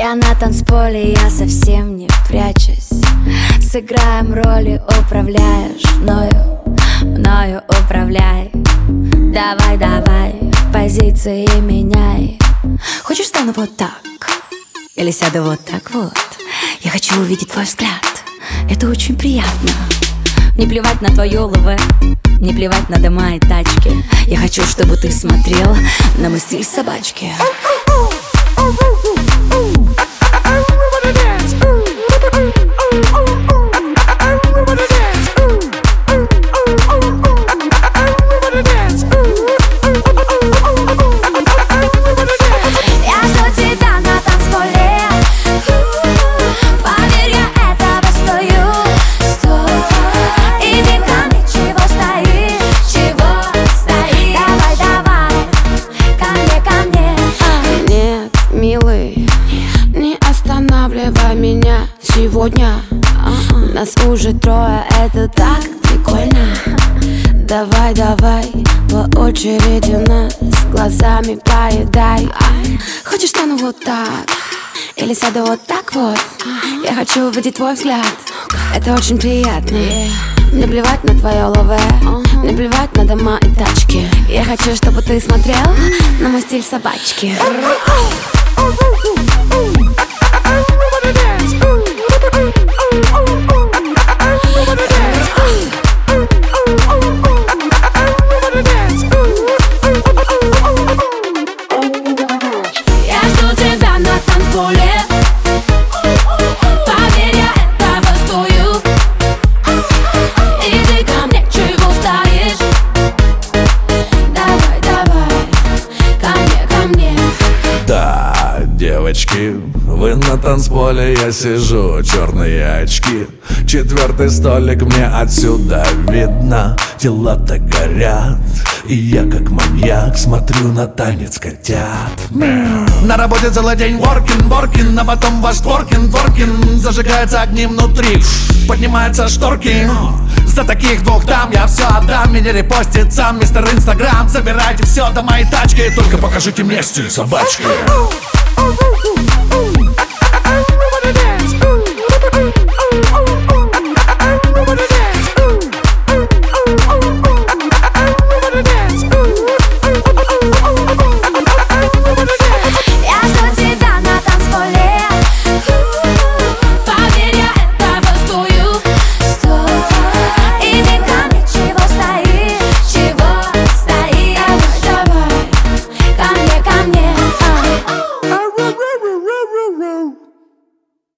Я на танцполе, я совсем не прячусь. Сыграем роли, управляешь мною управляй. Давай, давай, позиции меняй. Хочешь, стану вот так? Или сяду вот так вот? Я хочу увидеть твой взгляд. Это очень приятно. Не плевать на твое ЛВ, не плевать на дома и тачки. Я хочу, чтобы ты смотрел на мой стиль собачки. Меня сегодня нас уже трое, это так прикольно. Давай, давай, по очереди нас глазами поедай. Хочешь, стану вот так? Или сяду вот так вот? Я хочу увидеть твой взгляд. Это очень приятно. Не плевать на твое ЛВ, не плевать на дома и тачки. Я хочу, чтобы ты смотрел на мой стиль собачки. Девочки, вы на танцполе, я сижу, черные очки. Четвертый столик мне отсюда видно. Тела-то горят, и я как маньяк смотрю на танец котят. На работе целый день воркин, а потом ваш творкин. Зажигаются огни внутри, поднимаются шторки. За таких двух дам я все отдам. Меня репостит сам мистер Инстаграм. Забирайте все до моей тачки, только покажите мне стиль собачки.